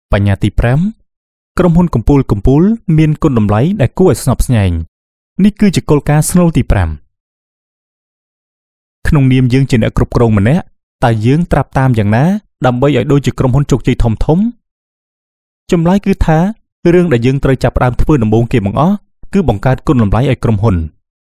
បញ្ញត្តិ5ក្រុមហ៊ុនកំពូលមានគុណតម្លៃដែលគួរឲ្យស្ញប់ស្ញែងនេះគឺជាគោលការណ៍ស្នូលទី5ក្នុងនាមយើងជាអ្នកគ្រប់គ្រងម្នាក់តើយើងត្រាប់តាមយ៉ាងណាដើម្បីឲ្យដូចជាក្រុមហ៊ុនជោគជ័យធំចម្លើយគឺថារឿងដែលយើងត្រូវចាប់ផ្ដើមធ្វើដំបូងគេបង្អស់គឺបង្កើតគុណតម្លៃឲ្យក្រុមហ៊ុន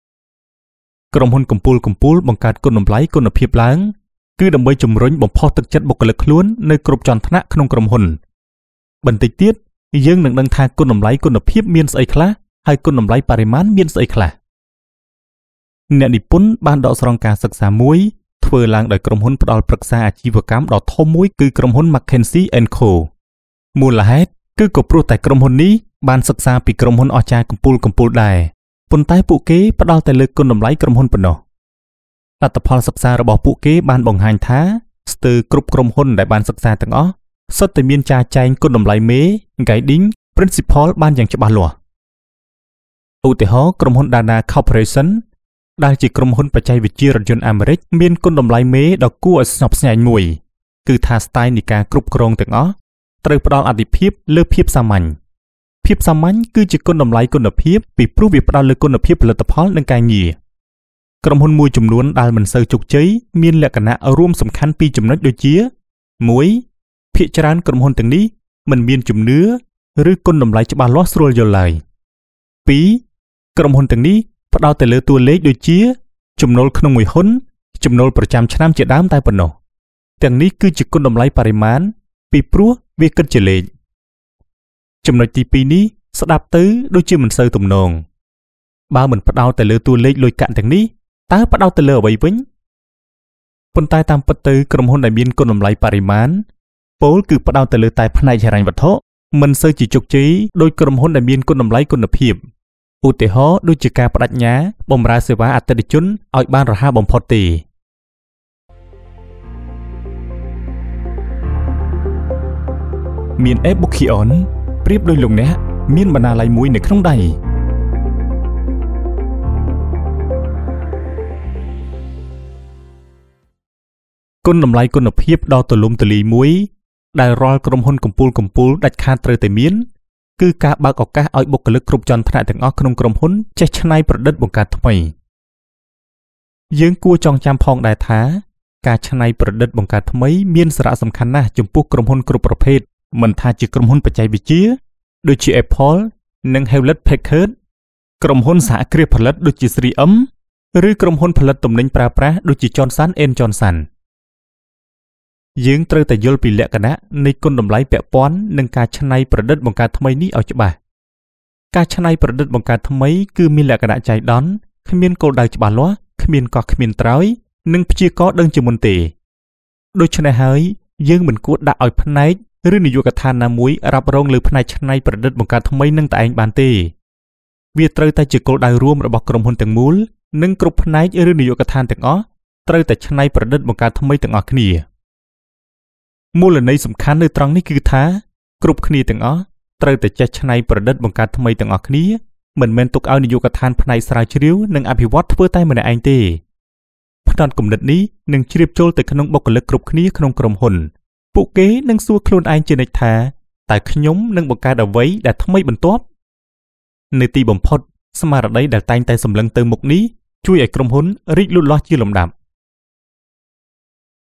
កំពូលបង្កើតគុណតម្លៃគុណភាពឡើងគឺដើម្បីជំរុញបំផុសទឹកចិត្តបុគ្គលិកខ្លួននៅគ្រប់ជាន់ថ្នាក់ក្នុងក្រុមហ៊ុនបន្តិចទៀតយើងនឹងដឹងថាគុណតម្លៃគុណភាពមានស្អីខ្លះហើយគុណតម្លៃបរិមាណមានស្អីខ្លះអ្នកនិពន្ធបានដកស្រង់ការសិក្សាមួយធ្វើឡើងដោយក្រុមហ៊ុនផ្ដល់ប្រឹក្សាអាជីវកម្មដ៏ធំមួយគឺក្រុមហ៊ុន McKinsey & Co មូលហេតុគឺក៏ព្រោះតែក្រុមហ៊ុននេះបានសិក្សាពីក្រុមហ៊ុនអស្ចារ្យកំពូលដែរប៉ុន្តែពួកគេផ្ដល់តែលើគុណតម្លៃក្រុមហ៊ុនប៉ុណ្ណោះលទ្ធផលសិក្សារបស់ពួកគេបានបង្ហាញថាស្ទើរគ្រប់ក្រុមហ៊ុនដែលបានសិក្សាទាំងអស់សុទ្ធតែមានចារចែងគុណតម្លៃមេ Guiding Principle បានយ៉ាងច្បាស់លាស់ឧទាហរណ៍ក្រុមហ៊ុន Dana Corporation ដែលជាក្រុមហ៊ុនបច្ចេកវិទ្យារថយន្តអាមេរិកមានគុណតម្លៃមេដ៏គួរឲ្យស្ញប់ស្ញែងមួយគឺថាស្ទាយនៃការគ្រប់គ្រងទាំងអស់ត្រូវផ្ដល់អាទិភាពលើភាពសាមញ្ញគឺជាគុណតម្លៃគុណភាពពីព្រោះវាផ្ដល់លើគុណភាពផលិតផលនិងការងារក្រុមហ៊ុនមួយចំនួនដែលមិនសូវជោគជ័យមានលក្ខណៈរួមសំខាន់ពីរចំណុចដូចជា 1. ភាគច្រើនក្រុមហ៊ុនទាំងនេះមិនមានជំនឿឬគុណតម្លៃច្បាស់លាស់ស្រួលយល់ឡើយ 2. ក្រុមហ៊ុនទាំងនេះផ្ដោតតែលើតួលេខដូចជាចំណូលក្នុងមួយហ៊ុនចំណូលប្រចាំឆ្នាំជាដើមតែប៉ុណ្ណោះទាំងនេះគឺជាគុណតម្លៃបរិមាណពីព្រោះវាគិតជាលេខចំណុចទី2នេះស្ដាប់ទៅដូចជាមិនសូវទំនងបើមិនផ្ដោតតែលើតួលេខលុយកាក់ទាំងនេះតើផ្ដោតទៅលើអ្វីវិញប៉ុន្តែតាមពិតទៅក្រុមហ៊ុនដែលមានគុណតម្លៃបរិមាណពោលគឺផ្ដោតទៅលើតែផ្នែកហិរញ្ញវត្ថុមិនសូវជាជោគជ័យដោយក្រុមហ៊ុនដែលមានគុណតម្លៃគុណភាពឧទាហរណ៍ដូចជាការបដិញ្ញាបម្រើសេវាអតិថិជនឲ្យបានរហ័សបំផុតទេមាន e-bookion ប្រៀបដូចលោកអ្នកមានបណ្ណាល័យមួយនៅក្នុងដៃគុណតម្លៃគុណភាពដ៏ទូលំទូលាយមួយដែលរាល់ក្រុមហ៊ុនកំពូលដាច់ខាតត្រូវតែមានគឺការបើកឱកាសឲ្យបុគ្គលិកគ្រប់ជាន់ថ្នាក់ទាំងអស់ក្នុងក្រុមហ៊ុនចេះច្នៃប្រឌិតបង្កើតថ្មីយើងគួរចងចាំផងដែរថាការច្នៃប្រឌិតបង្កើតថ្មីមានសារៈសំខាន់ណាស់ចំពោះក្រុមហ៊ុនគ្រប់ប្រភេទមិនថាជាក្រុមហ៊ុនបច្ចេកវិទ្យាដូចជា Apple និង Hewlett Packard ក្រុមហ៊ុនសហគ្រាសផលិតដូចជា 3M ឬក្រុមហ៊ុនផលិតទំនិញប្រើប្រាស់ដូចជា Johnson & Johnson យើងត្រូវតែយល់ពីលក្ខណៈនៃគុណតម្លៃពាក់ព័ន្ធនឹងការច្នៃប្រឌិតបង្កើតថ្មីនេះឲ្យច្បាស់ការច្នៃប្រឌិតបង្កើតថ្មីគឺមានលក្ខណៈចៃដន្យគ្មានគោលដៅច្បាស់លាស់គ្មានកោះគ្មានត្រើយនិងព្យាករណ៍ដឹងជាមុនទេដូច្នេះហើយយើងមិនគួរដាក់ឲ្យផ្នែកឬនាយកដ្ឋានណាមួយរ៉ាប់រងលើផ្នែកច្នៃប្រឌិតបង្កើតថ្មីនឹងតែឯងបានទេវាត្រូវតែជាគោលដៅរួមរបស់ក្រុមហ៊ុនទាំងមូលនិងគ្រប់ផ្នែកឬនាយកដ្ឋានទាំងអស់ត្រូវតែច្នៃប្រឌិតបង្កើតថ្មីទាំងអស់គ្នាមូលន័យសំខាន់នៅត្រង់នេះគឺថាគ្រប់គ្នាទាំងអស់ត្រូវតែចេះច្នៃប្រឌិតបង្កើតថ្មីទាំងអស់គ្នាមិនមែនទុកឲ្យនាយកដ្ឋានផ្នែកស្រាវជ្រាវនិងអភិវឌ្ឍធ្វើតែម្នាក់ឯងទេផ្នែកគំនិតនេះនឹងជ្រាបចូលទៅក្នុងបុគ្គលិកគ្រប់គ្នាក្នុងក្រុមហ៊ុនពួកគេនឹងសួរខ្លួនឯងជានិច្ចថាតើខ្ញុំនឹងបង្កើតអ្វីដែលថ្មីបន្ទាប់នៅទីបំផុតស្មារតីដែលតែងតែសម្លឹងទៅមុខនេះជួយឲ្យក្រុមហ៊ុនរីកលូតលាស់ជាលំដាប់